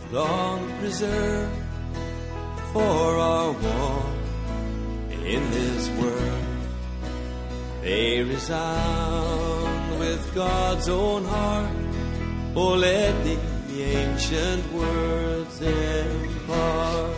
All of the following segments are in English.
long preserved for our walk in this world. They resound with God's own heart. Oh, let the ancient words impart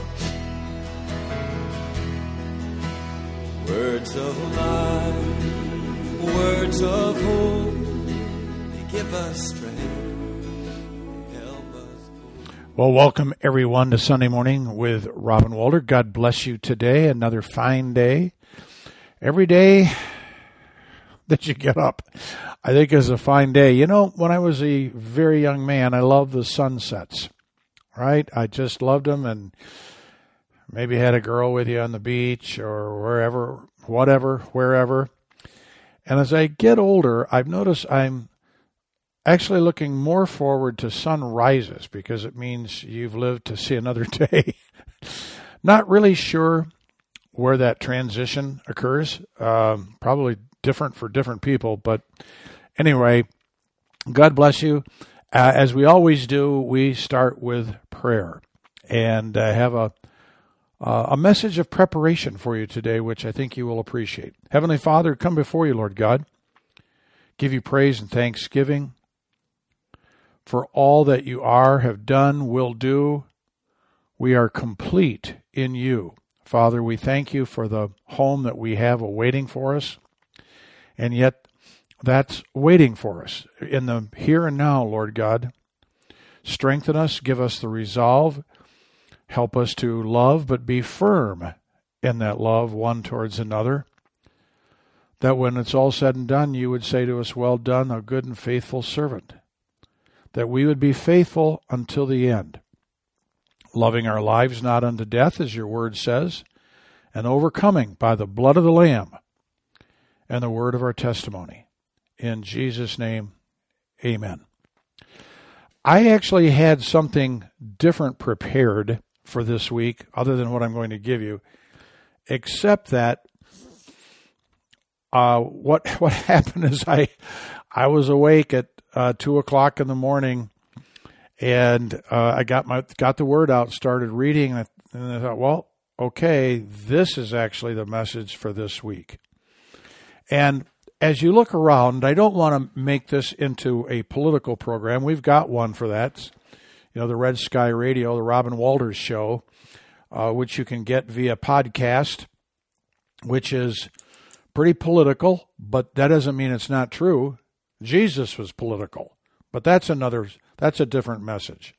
words of life, words of hope. They give us strength, help us. Well, welcome everyone to Sunday Morning with Robin Walter. God bless you today. Another fine day. Every day that you get up, I think is a fine day. You know, when I was a very young man, I loved the sunsets, right? I just loved them, and maybe had a girl with you on the beach or wherever, wherever. And as I get older, I've noticed I'm actually looking more forward to sunrises because it means you've lived to see another day. Not really sure where that transition occurs. Probably different for different people. But anyway, God bless you. As we always do, we start with prayer. And I have a message of preparation for you today, which I think you will appreciate. Heavenly Father, come before you, Lord God. Give you praise and thanksgiving for all that you are, have done, will do. We are complete in you. Father, we thank you for the home that we have awaiting for us. And yet, that's waiting for us in the here and now, Lord God. Strengthen us, give us the resolve. Help us to love, but be firm in that love one towards another. That when it's all said and done, you would say to us, well done, thou good and faithful servant. That we would be faithful until the end. Loving our lives not unto death, as your word says, and overcoming by the blood of the Lamb and the word of our testimony. In Jesus' name, amen. I actually had something different prepared for this week, other than what I'm going to give you, except that what happened is I was awake at 2 o'clock in the morning, and I got the word out, started reading, and I thought, well, okay, this is actually the message for this week. And as you look around, I don't want to make this into a political program. We've got one for that. You know, the Red Sky Radio, the Robin Walters Show, which you can get via podcast, which is pretty political, but that doesn't mean it's not true. Jesus was political, but that's a different message.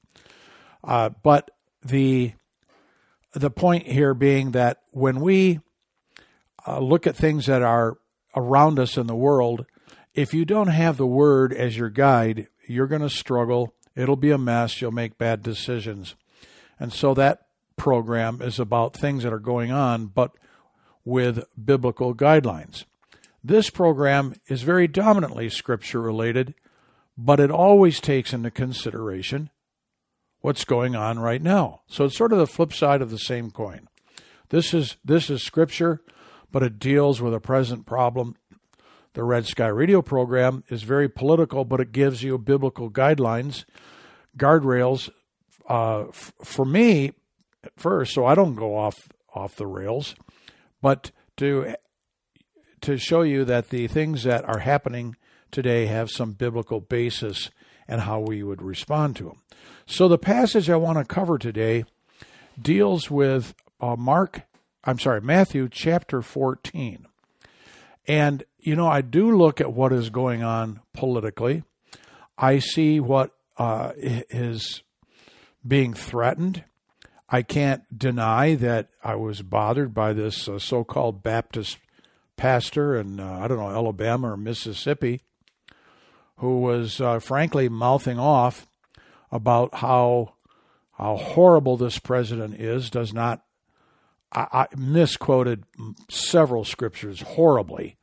But the point here being that when we look at things that are around us in the world, if you don't have the Word as your guide, you're going to struggle. It'll be a mess. You'll make bad decisions. And so that program is about things that are going on, but with biblical guidelines. This program is very dominantly Scripture-related, but it always takes into consideration what's going on right now. So it's sort of the flip side of the same coin. This is Scripture, but it deals with a present problem. The Red Sky Radio program is very political, but it gives you biblical guidelines, guardrails, for me first, so I don't go off the rails, but to show you that the things that are happening today have some biblical basis and how we would respond to them. So the passage I want to cover today deals with Matthew chapter 14. And, you know, I do look at what is going on politically. I see what is being threatened. I can't deny that I was bothered by this so-called Baptist pastor in, Alabama or Mississippi, who was frankly mouthing off about how horrible this president is, I misquoted several scriptures horribly,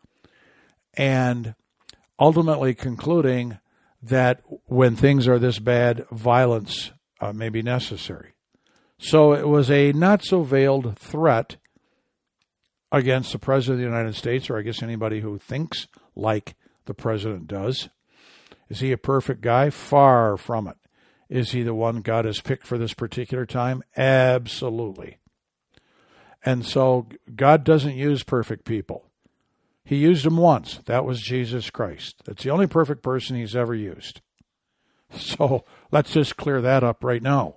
and ultimately concluding that when things are this bad, violence may be necessary. So it was a not-so-veiled threat against the President of the United States, or I guess anybody who thinks like the President does. Is he a perfect guy? Far from it. Is he the one God has picked for this particular time? Absolutely. And so God doesn't use perfect people. He used them once. That was Jesus Christ. That's the only perfect person he's ever used. So let's just clear that up right now.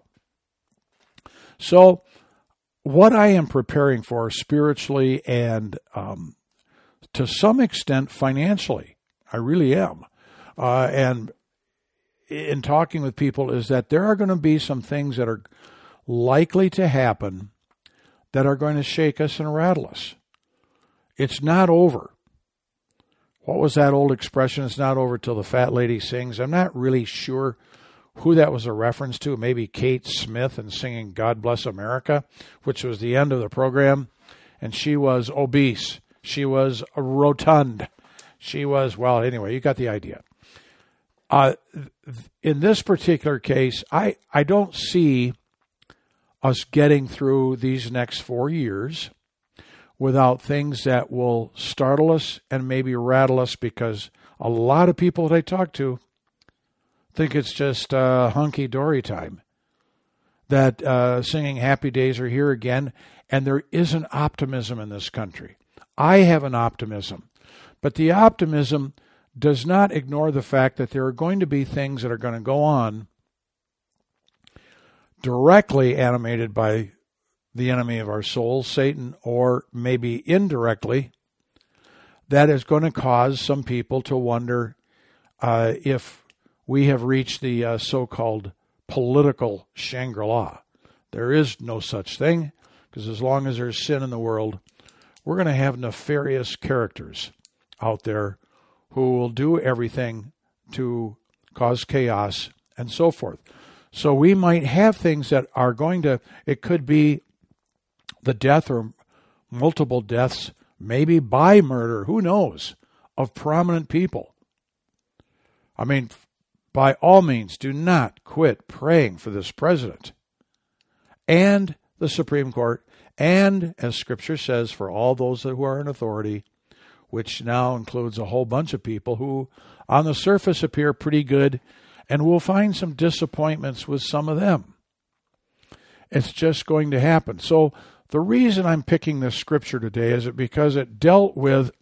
So what I am preparing for spiritually and to some extent financially, I really am. And in talking with people is that there are going to be some things that are likely to happen that are going to shake us and rattle us. It's not over. What was that old expression? It's not over till the fat lady sings. I'm not really sure who that was a reference to. Maybe Kate Smith and singing God Bless America, which was the end of the program. And she was obese. She was rotund. She was, well, anyway, you got the idea. In this particular case, I don't see us getting through these next 4 years without things that will startle us and maybe rattle us, because a lot of people that I talk to think it's just hunky-dory time, that singing Happy Days Are Here Again, and there is an optimism in this country. I have an optimism, but the optimism does not ignore the fact that there are going to be things that are going to go on directly animated by the enemy of our souls, Satan, or maybe indirectly, that is going to cause some people to wonder if we have reached the so-called political Shangri-La. There is no such thing, because as long as there's sin in the world, we're going to have nefarious characters out there who will do everything to cause chaos and so forth. So we might have things that are going to, it could be the death or multiple deaths, maybe by murder, who knows, of prominent people. I mean, by all means, do not quit praying for this president and the Supreme Court, and, as Scripture says, for all those who are in authority, which now includes a whole bunch of people who on the surface appear pretty good, and we'll find some disappointments with some of them. It's just going to happen. So the reason I'm picking this scripture today is because it dealt with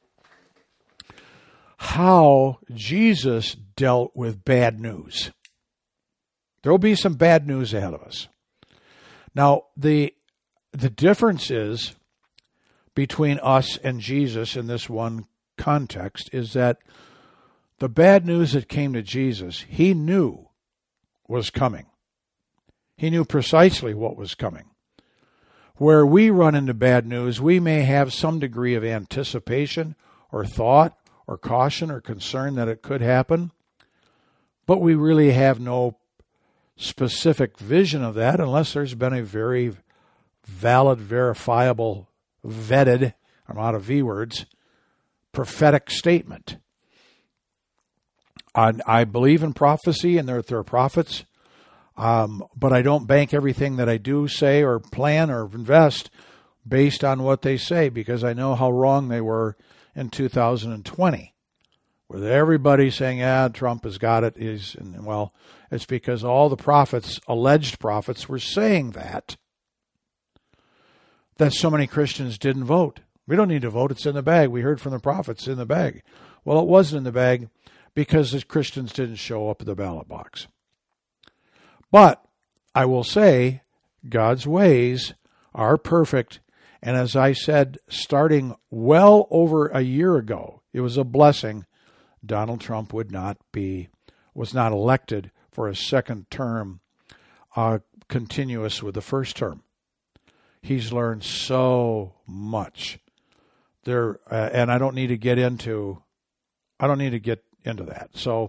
how Jesus dealt with bad news. There will be some bad news ahead of us. Now, the difference is between us and Jesus in this one context is that the bad news that came to Jesus, he knew was coming. He knew precisely what was coming. Where we run into bad news, we may have some degree of anticipation or thought or caution or concern that it could happen, but we really have no specific vision of that unless there's been a very valid, verifiable, vetted, I'm out of V words, prophetic statement. I believe in prophecy and there are prophets, but I don't bank everything that I do say or plan or invest based on what they say, because I know how wrong they were in 2020, with everybody saying, Trump has got it. Well, it's because all the prophets, alleged prophets, were saying that so many Christians didn't vote. We don't need to vote. It's in the bag. We heard from the prophets in the bag. Well, it wasn't in the bag because the Christians didn't show up at the ballot box. But I will say God's ways are perfect. And as I said, starting well over a year ago, it was a blessing. Donald Trump was not elected for a second term continuous with the first term. He's learned so much there, and I don't need to get into that. So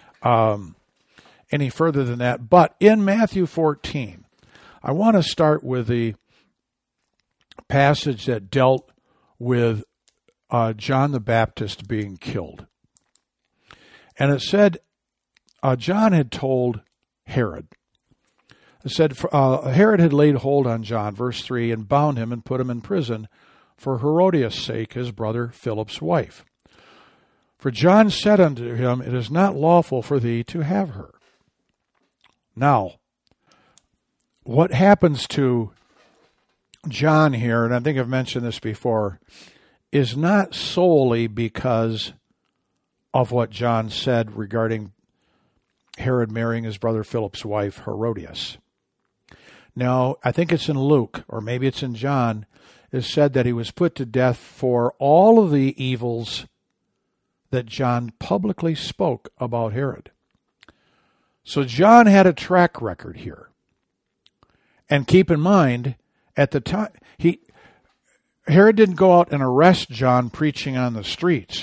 any further than that. But in Matthew 14, I want to start with the passage that dealt with John the Baptist being killed. And it said, John had told Herod. It said, Herod had laid hold on John, verse 3, and bound him and put him in prison for Herodias' sake, his brother Philip's wife. For John said unto him, It is not lawful for thee to have her. Now, what happens to John here, and I think I've mentioned this before, is not solely because of what John said regarding Herod marrying his brother Philip's wife, Herodias. Now, I think it's in Luke, or maybe it's in John, is said that he was put to death for all of the evils that John publicly spoke about Herod. So John had a track record here. And keep in mind, at the time, Herod didn't go out and arrest John preaching on the streets.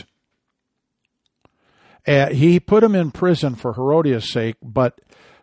He put him in prison for Herodias' sake, but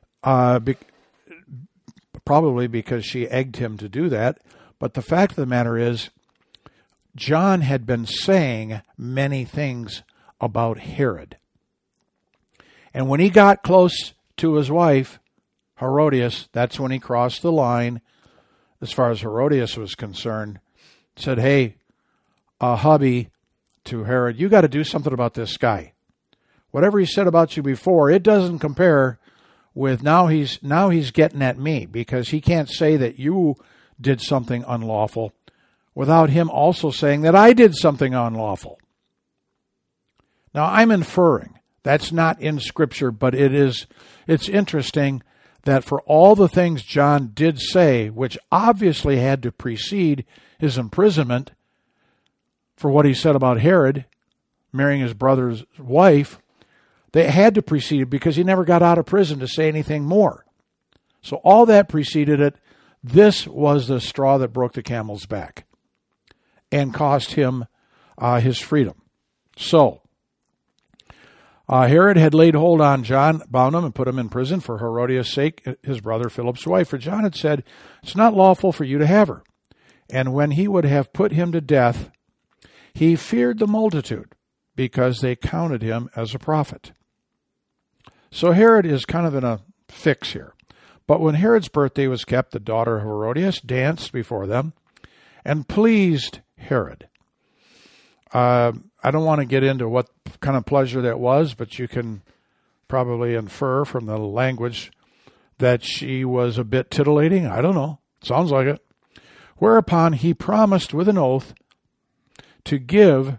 probably because she egged him to do that. But the fact of the matter is, John had been saying many things about Herod. And when he got close to his wife, Herodias, that's when he crossed the line, as far as Herodias was concerned, said, hey, hubby, to Herod, you got to do something about this guy. Whatever he said about you before, it doesn't compare with now he's getting at me, because he can't say that you did something unlawful without him also saying that I did something unlawful. Now, I'm inferring. That's not in Scripture, but it's interesting that for all the things John did say, which obviously had to precede his imprisonment for what he said about Herod marrying his brother's wife, they had to precede it because he never got out of prison to say anything more. So all that preceded it. This was the straw that broke the camel's back and cost him his freedom. So Herod had laid hold on John, bound him, and put him in prison for Herodias' sake, his brother Philip's wife. For John had said, it's not lawful for you to have her. And when he would have put him to death, he feared the multitude, because they counted him as a prophet. So Herod is kind of in a fix here. But when Herod's birthday was kept, the daughter of Herodias danced before them and pleased Herod. I don't want to get into what kind of pleasure that was, but you can probably infer from the language that she was a bit titillating. I don't know. Sounds like it. Whereupon he promised with an oath to give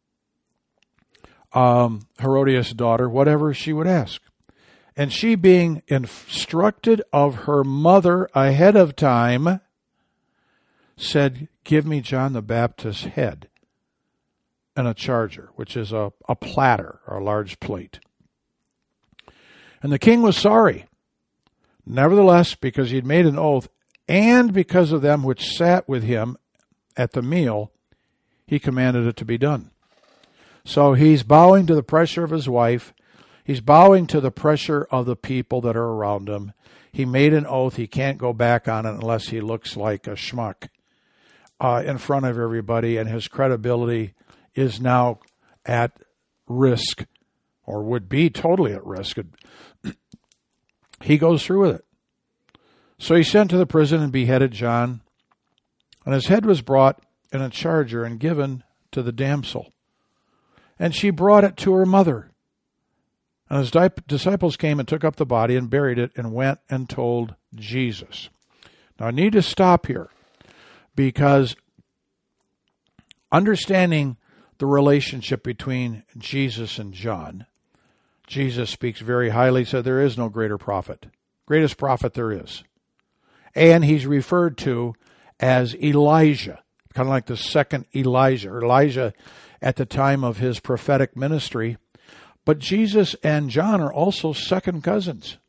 Herodias' daughter whatever she would ask. And she, being instructed of her mother ahead of time, said, give me John the Baptist's head and a charger, which is a platter or a large plate. And the king was sorry. Nevertheless, because he had made an oath, and because of them which sat with him at the meal, he commanded it to be done. So he's bowing to the pressure of his wife. He's bowing to the pressure of the people that are around him. He made an oath. He can't go back on it unless he looks like a schmuck in front of everybody, and his credibility is now at risk, or would be totally at risk. He goes through with it. So he sent to the prison and beheaded John, and his head was brought in a charger and given to the damsel. And she brought it to her mother. And his disciples came and took up the body and buried it and went and told Jesus. Now, I need to stop here, because understanding the relationship between Jesus and John, Jesus speaks very highly, said there is no greater prophet, greatest prophet there is. And he's referred to as Elijah, kind of like the second Elijah, or Elijah at the time of his prophetic ministry. But Jesus and John are also second cousins.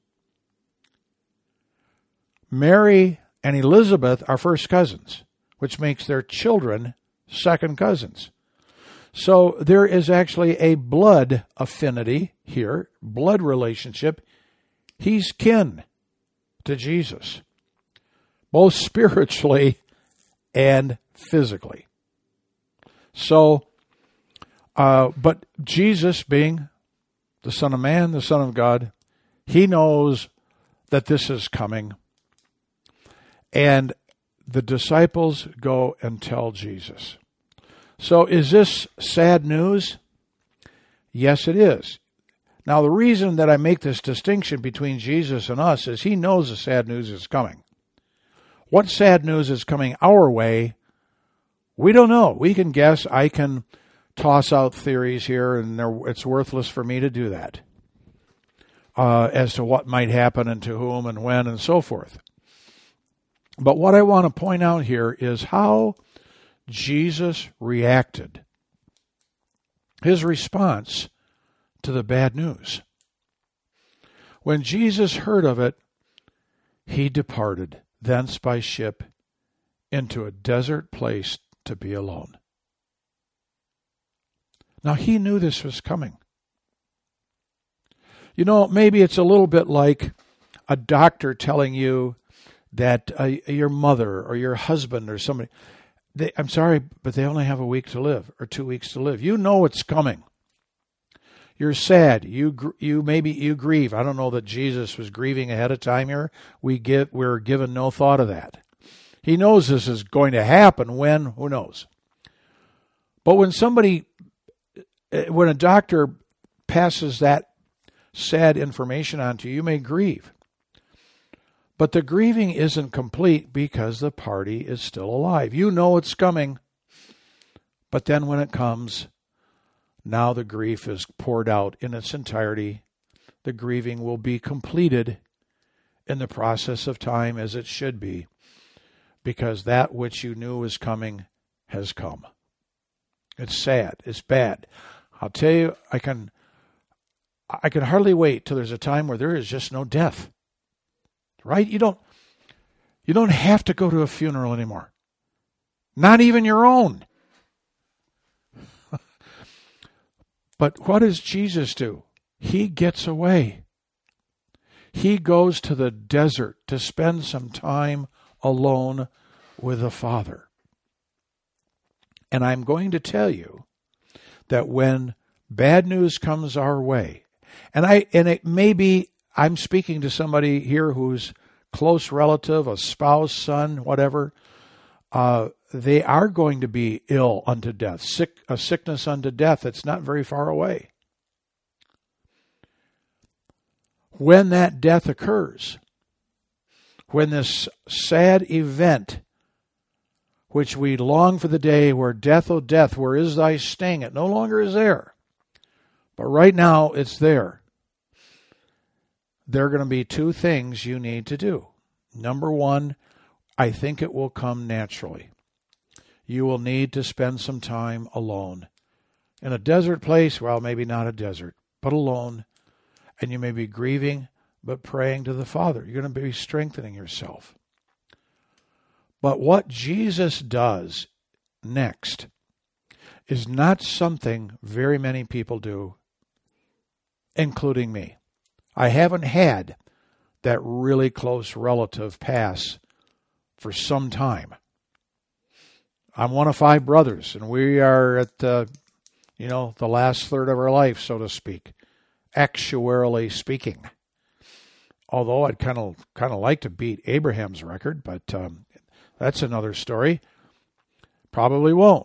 Mary and Elizabeth are first cousins, which makes their children second cousins. So there is actually a blood affinity here, blood relationship. He's kin to Jesus, both spiritually and physically. So, but Jesus, being the Son of Man, the Son of God, he knows that this is coming. And the disciples go and tell Jesus. So is this sad news? Yes, it is. Now, the reason that I make this distinction between Jesus and us is he knows the sad news is coming. What sad news is coming our way, we don't know. We can guess. I can toss out theories here, and it's worthless for me to do that as to what might happen and to whom and when and so forth. But what I want to point out here is how Jesus reacted. His response to the bad news. When Jesus heard of it, he departed thence by ship into a desert place to be alone. Now, he knew this was coming. You know, maybe it's a little bit like a doctor telling you that your mother or your husband or somebody, I'm sorry, but they only have a week to live or 2 weeks to live. You know it's coming. You're sad. You grieve. I don't know that Jesus was grieving ahead of time here. We're given no thought of that. He knows this is going to happen. When? Who knows? But when a doctor passes that sad information on to you, you may grieve. But the grieving isn't complete because the party is still alive. You know it's coming. But then when it comes, now the grief is poured out in its entirety. The grieving will be completed in the process of time as it should be, because that which you knew was coming has come. It's sad. It's bad. I'll tell you, I can hardly wait till there's a time where there is just no death. Right? You don't have to go to a funeral anymore. Not even your own. But what does Jesus do? He gets away. He goes to the desert to spend some time alone with the Father. And I'm going to tell you that when bad news comes our way, and it may be I'm speaking to somebody here who's close relative, a spouse, son, whatever, they are going to be ill unto death, a sickness unto death. It's not very far away. When that death occurs, when this sad event, which we long for the day where death, O death, where is thy sting? It no longer is there. But right now it's there. There are going to be two things you need to do. Number one, I think it will come naturally. You will need to spend some time alone. In a desert place, well, maybe not a desert, but alone. And you may be grieving, but praying to the Father. You're going to be strengthening yourself. But what Jesus does next is not something very many people do, including me. I haven't had that really close relative pass for some time. I'm one of 5 brothers, and we are at the last third of our life, so to speak, actuarially speaking. Although I'd kind of like to beat Abraham's record, but that's another story. Probably won't.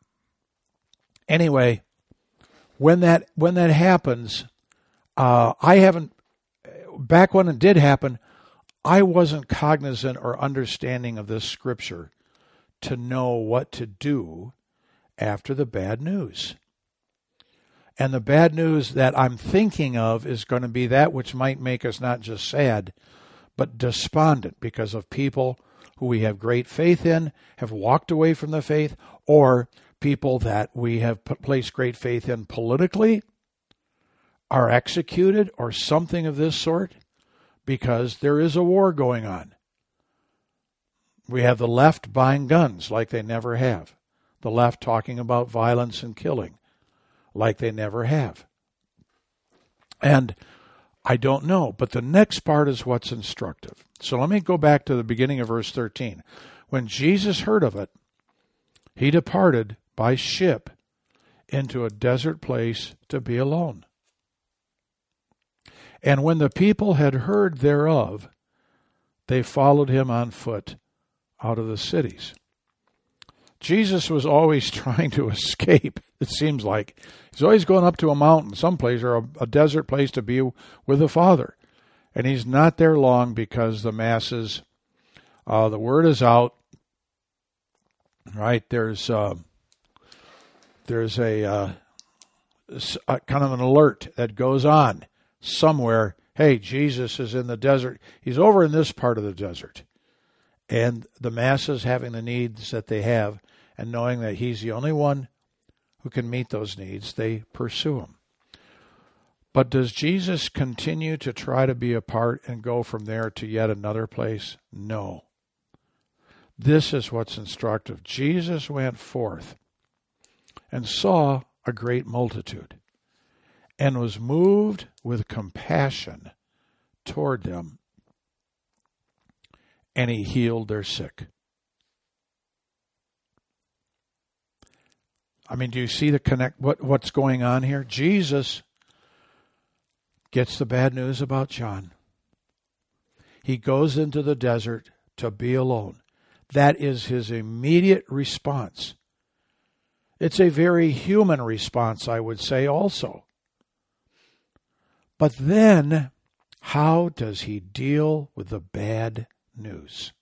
Anyway, when that happens, I haven't. Back when it did happen, I wasn't cognizant or understanding of this scripture to know what to do after the bad news. And the bad news that I'm thinking of is going to be that which might make us not just sad, but despondent because of people who we have great faith in, have walked away from the faith, or people that we have placed great faith in politically, are executed or something of this sort because there is a war going on. We have the left buying guns like they never have. The left talking about violence and killing like they never have. And I don't know, but the next part is what's instructive. So let me go back to the beginning of verse 13. When Jesus heard of it, he departed by ship into a desert place to be alone. And when the people had heard thereof, they followed him on foot out of the cities. Jesus was always trying to escape it seems like. He's always going up to a mountain, someplace, or a desert place to be with the Father. And he's not there long because the masses, the word is out, right? There's a kind of an alert that goes on somewhere. Hey, Jesus is in the desert. He's over in this part of the desert. And the masses having the needs that they have and knowing that he's the only one who can meet those needs, they pursue him. But does Jesus continue to try to be apart and go from there to yet another place? No. This is what's instructive. Jesus went forth and saw a great multitude and was moved with compassion toward them, and he healed their sick. I mean, do you see the what's going on here? Jesus gets the bad news about John. He goes into the desert to be alone. That is his immediate response. It's a very human response, I would say, also. But then, how does he deal with the bad news?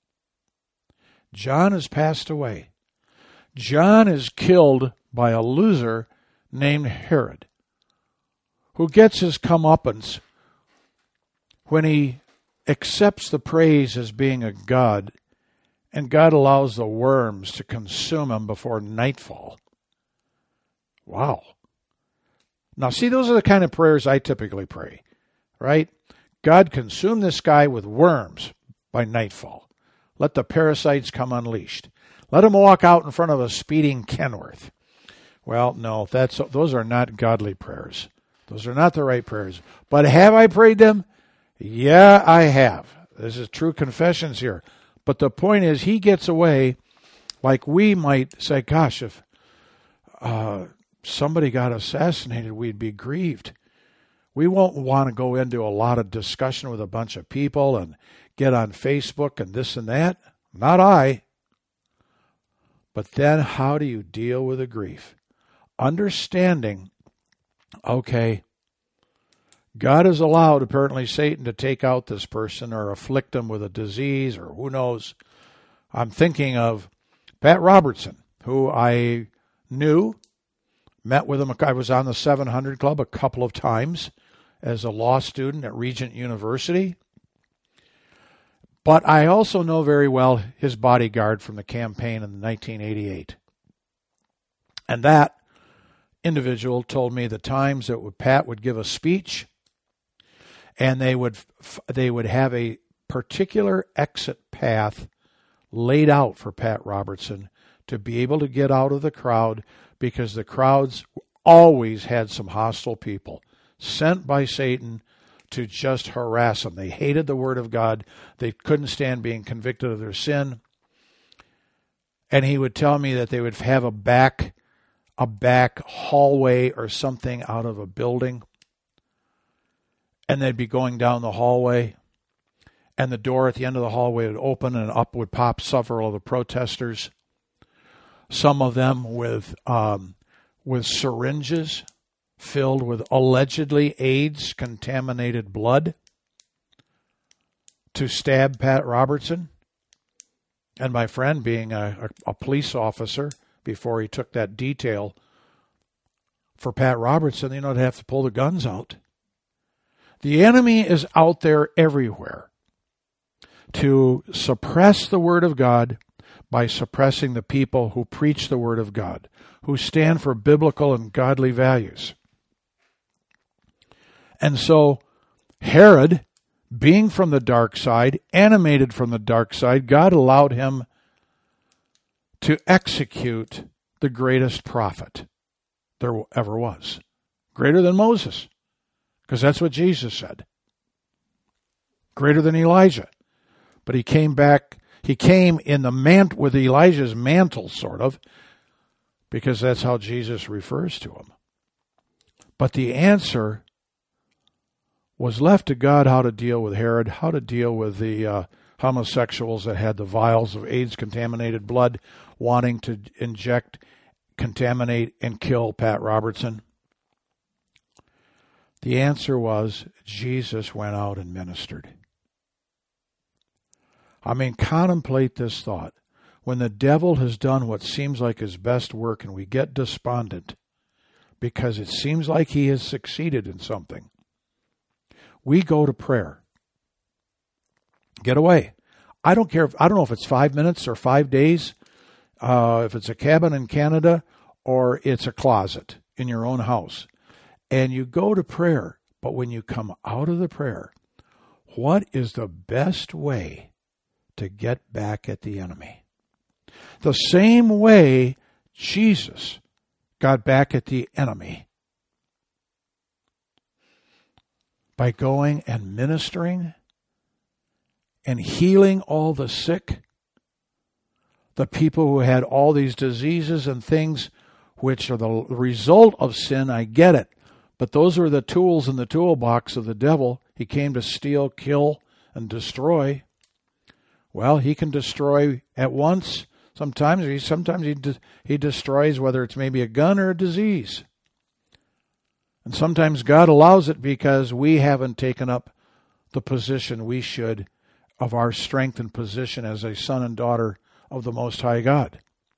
John has passed away. John is killed by a loser named Herod, who gets his comeuppance when he accepts the praise as being a god, and God allows the worms to consume him before nightfall. Wow. Now, see, those are the kind of prayers I typically pray, right? God, consume this guy with worms by nightfall. Let the parasites come unleashed. Let him walk out in front of a speeding Kenworth. Well, no, those are not godly prayers. Those are not the right prayers. But have I prayed them? Yeah, I have. This is true confessions here. But the point is, he gets away like we might say, gosh, if somebody got assassinated, we'd be grieved. We won't want to go into a lot of discussion with a bunch of people and get on Facebook and this and that. Not I. But then how do you deal with the grief? Understanding, okay, God has allowed, apparently, Satan to take out this person or afflict him with a disease or who knows. I'm thinking of Pat Robertson, who I knew, met with him. I was on the 700 Club a couple of times as a law student at Regent University. But I also know very well his bodyguard from the campaign in 1988. And that individual told me the times that Pat would give a speech, and they would have a particular exit path laid out for Pat Robertson to be able to get out of the crowd, because the crowds always had some hostile people sent by Satan to just harass them. They hated the Word of God. They couldn't stand being convicted of their sin. And he would tell me that they would have a back hallway or something out of a building, and they'd be going down the hallway, and the door at the end of the hallway would open, and up would pop several of the protesters, some of them with syringes filled with allegedly AIDS-contaminated blood, to stab Pat Robertson. And my friend, being a police officer, before he took that detail for Pat Robertson, they'd have to pull the guns out. The enemy is out there everywhere to suppress the Word of God by suppressing the people who preach the Word of God, who stand for biblical and godly values. And so Herod, being from the dark side, animated from the dark side, God allowed him to execute the greatest prophet there ever was. Greater than Moses, because that's what Jesus said. Greater than Elijah. But he came in the with Elijah's mantle, sort of, because that's how Jesus refers to him. But the answer was left to God, how to deal with Herod, how to deal with the homosexuals that had the vials of AIDS-contaminated blood wanting to inject contaminate and kill Pat Robertson? The answer was Jesus went out and ministered. I mean, contemplate this thought. When the devil has done what seems like his best work and we get despondent because it seems like he has succeeded in something, we go to prayer. Get away. I don't care. I don't know if it's 5 minutes or 5 days, if it's a cabin in Canada or it's a closet in your own house. And you go to prayer. But when you come out of the prayer, what is the best way to get back at the enemy? The same way Jesus got back at the enemy. By going and ministering and healing all the sick, the people who had all these diseases and things which are the result of sin. I get it. But those are the tools in the toolbox of the devil. He came to steal, kill, and destroy. Well, he can destroy at once. Sometimes he destroys, whether it's maybe a gun or a disease. And sometimes God allows it because we haven't taken up the position we should of our strength and position as a son and daughter of the Most High God.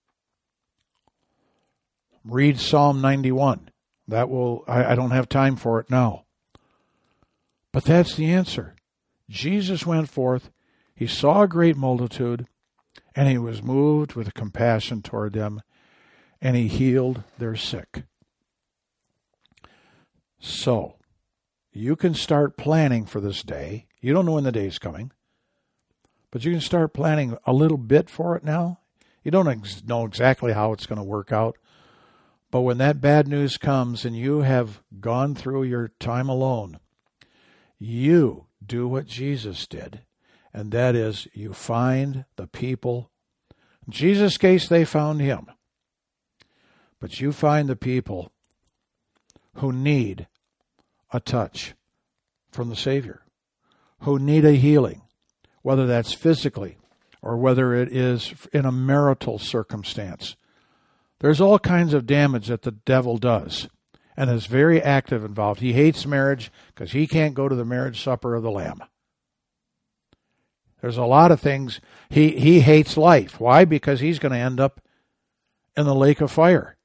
Read Psalm 91. I don't have time for it now. But that's the answer. Jesus went forth, he saw a great multitude, and he was moved with compassion toward them, and he healed their sick. So, you can start planning for this day. You don't know when the day is coming, but you can start planning a little bit for it now. You don't know exactly how it's going to work out. But when that bad news comes and you have gone through your time alone, you do what Jesus did, and that is you find the people. In Jesus' case, they found him. But you find the people who need a touch from the Savior, who need a healing, whether that's physically or whether it is in a marital circumstance. There's all kinds of damage that the devil does and is very active involved. He hates marriage because he can't go to the marriage supper of the Lamb. There's a lot of things. He hates life. Why? Because he's going to end up in the lake of fire.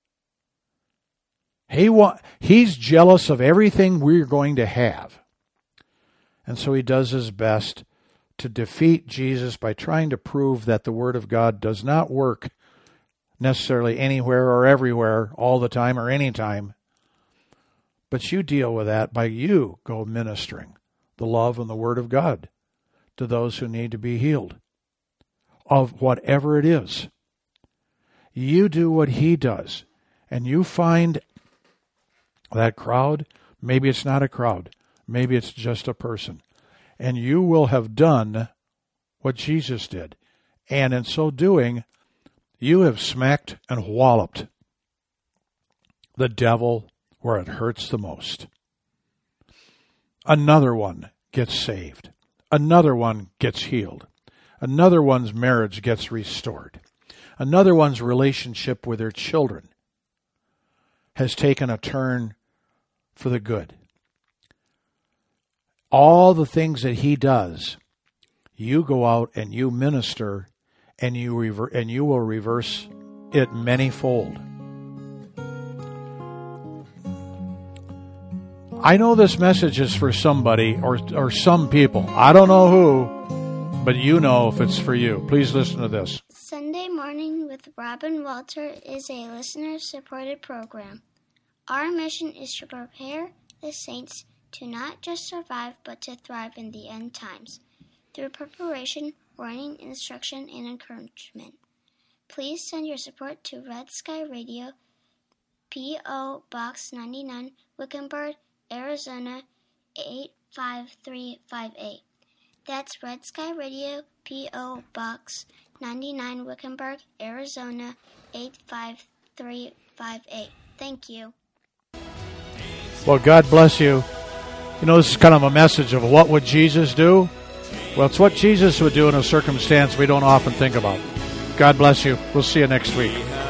He's jealous of everything we're going to have. And so he does his best to defeat Jesus by trying to prove that the Word of God does not work necessarily anywhere or everywhere all the time or any time. But you deal with that by you go ministering the love and the Word of God to those who need to be healed of whatever it is. You do what he does, and you find that crowd. Maybe it's not a crowd. Maybe it's just a person. And you will have done what Jesus did. And in so doing, you have smacked and walloped the devil where it hurts the most. Another one gets saved. Another one gets healed. Another one's marriage gets restored. Another one's relationship with their children has taken a turn for the good. All the things that he does, you go out and you minister, and you will reverse it manyfold. I know this message is for somebody or some people. I don't know who, but you know if it's for you. Please listen to this. Sunday Morning with Robin Walter is a listener-supported program. Our mission is to prepare the saints to not just survive, but to thrive in the end times, through preparation, warning, instruction, and encouragement. Please send your support to Red Sky Radio, P.O. Box 99, Wickenburg, Arizona 85358. That's Red Sky Radio, P.O. Box 99, Wickenburg, Arizona 85358. Thank you. Well, God bless you. You know, this is kind of a message of what would Jesus do? Well, it's what Jesus would do in a circumstance we don't often think about. God bless you. We'll see you next week.